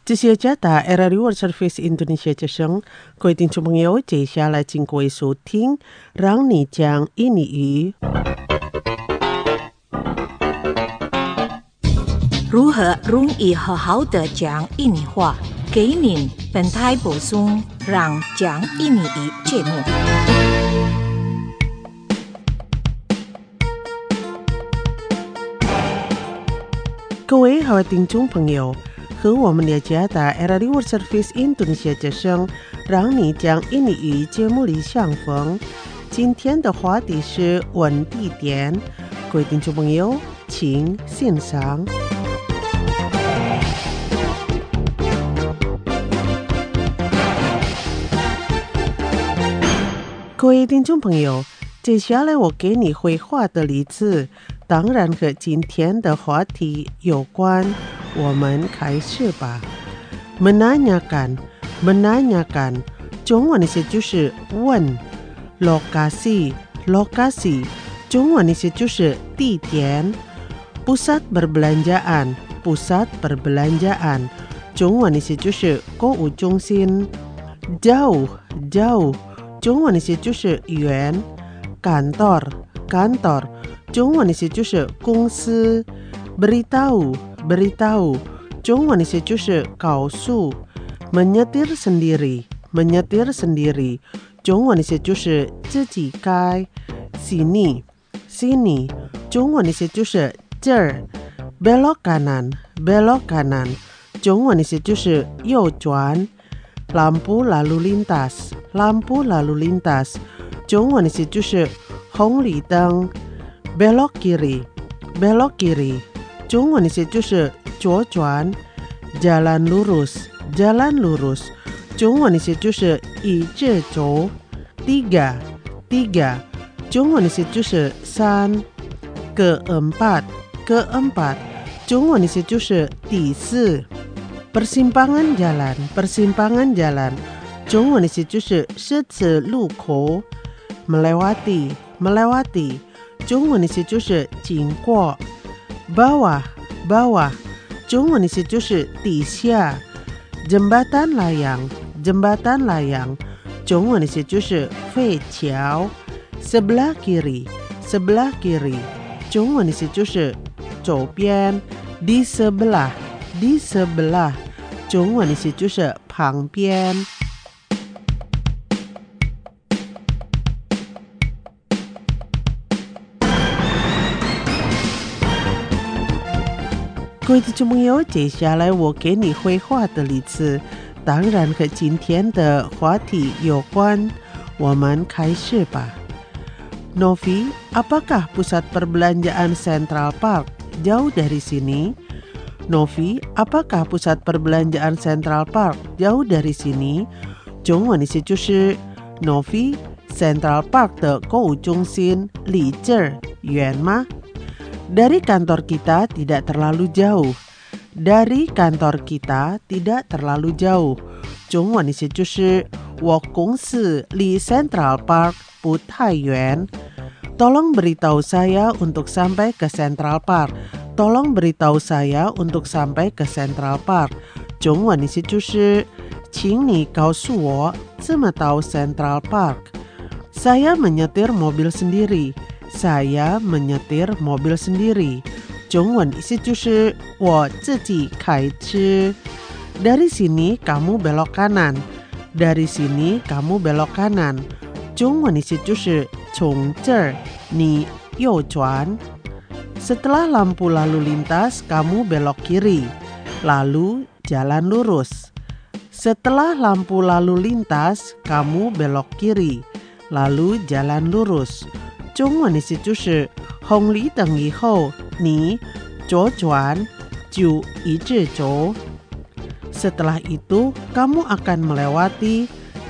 这些家打 Era Reward Service Indonesia 之声，各位听众朋友，接下来请各位收听，让你讲印尼语。 如何容易好好的讲印尼话？给您本台播送让讲印尼语节目。 各位好听众朋友，和我们的家打 Era Reward Service Indonesia 之声，让你讲印尼语节目里相逢。今天的话题是问地点，各位听众朋友，请欣赏。各位听众朋友，接下来我给你绘画的例子，当然和今天的话题有关。我们开始吧。menanyakan 中文意思就是问。lokasi 中文意思就是地点。pusat perbelanjaan 中文意思就是购物中心。jauh 中文意思就是远。kantor 中文意思就是公司。beritahu 中文意思就是告诉。menyetir sendiri 中文意思就是自己开。sini 中文意思就是这儿。belok kanan 中文意思就是右转。lampu lalu lintas 中文意思就是红绿灯。belok kiri 中文意思就是左转。jalan lurus 中文意思就是一直走。tiga 中文意思就是三。keempat 中文意思就是第四。persimpangan jalan 中文意思就是十字路口。melewati 中文意思就是经过。bawah 中文意思就是底下。jembatan layang 中文意思就是废桥。sebelah kiri 中文意思就是左边。di sebelah 中文意思就是旁边。各位听众朋友，接下来我给你绘画的例子，当然和今天的话题有关。我们开始吧。Novi, apakah pusat perbelanjaan Central Park jauh dari sini? Novi, apakah pusat perbelanjaan Central Park jauh dari sini? 中文意思就是 Novi, Central Park 的购物中心离这儿远吗？Dari kantor kita tidak terlalu jauh. Dari kantor kita tidak terlalu jauh. 中文意思就是我公司离 Central Park 不太远。Tolong beritahu saya untuk sampai ke Central Park. Tolong beritahu saya untuk sampai ke Central Park. 中文意思就是请你告诉我怎么到 Central Park. Saya menyetir mobil sendiri.Saya menyetir mobil sendiri. 中文意思就是我自己开车。Dari sini kamu belok kanan. Dari sini kamu belok kanan. 中文意思就是从这儿你右转。Setelah lampu lalu lintas kamu belok kiri. Lalu jalan lurus. Setelah lampu lalu lintas kamu belok kiri. Lalu jalan lurus.中文意思就是红绿灯以后你左转就一直走。Setelah itu kamu akan melewati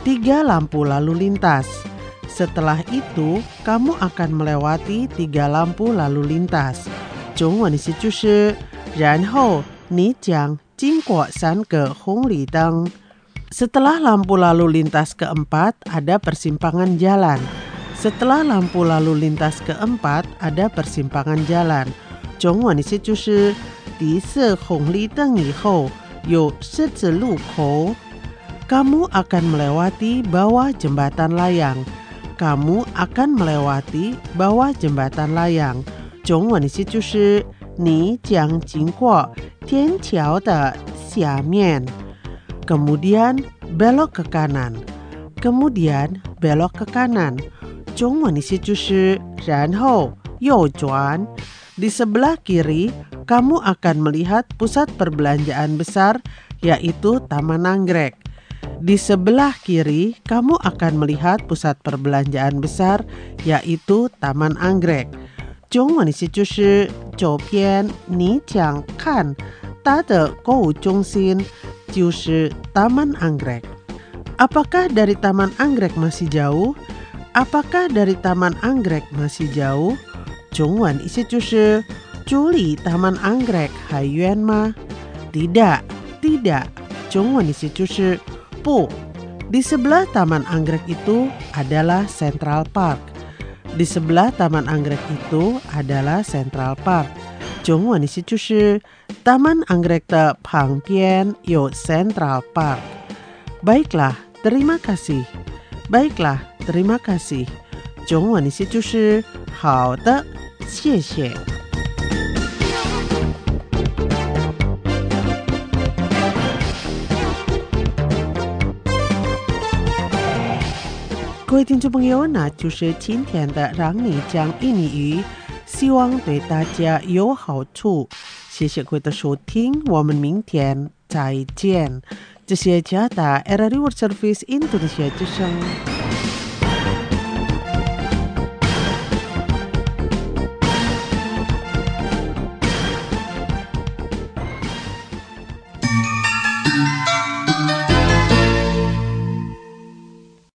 3 lampu lalu lintas. Setelah itu kamu akan melewati 3 lampu lalu lintas. 中文意思就是然后你将经过3个红绿灯。Setelah lampu lalu lintas keempat ada persimpangan jalan.Setelah lampu lalu lintas keempat ada persimpangan jalan. 中文意思就是第4红绿灯以后有十字路口. Kamu akan melewati bawah jembatan layang. Kamu akan melewati bawah jembatan layang. 中文的意思就是你将经过天桥的下面. Kemudian belok ke kanan. Kemudian belok ke kanan. 中文的意思就是然后右转. Di sebelah kiri, kamu akan melihat pusat perbelanjaan besar, yaitu Taman Anggrek. Di sebelah kiri, kamu akan melihat pusat perbelanjaan besar, yaitu Taman Anggrek. 中文的意思就是左边你将看它的购物中心，就是 Taman Anggrek. Apakah dari Taman Anggrek masih jauh? Apakah dari Taman Anggrek masih jauh? 中文意思就是距离Taman Anggrek还远吗？ Tidak, tidak. 中文意思就是不. Di sebelah Taman Anggrek itu adalah Central Park. Di sebelah Taman Anggrek itu adalah Central Park. 中文意思就是Taman Anggrek 的旁边有 Central Park. Baiklah, terima kasih. Baiklah, terima kasih. 中文意思就是好的，谢谢。各位听众朋友，那就是今天的让你讲印尼语，希望对大家有好处。谢谢各位的收听，我们明天再见。这是加拿大 RRI World Service Indonesia 之声。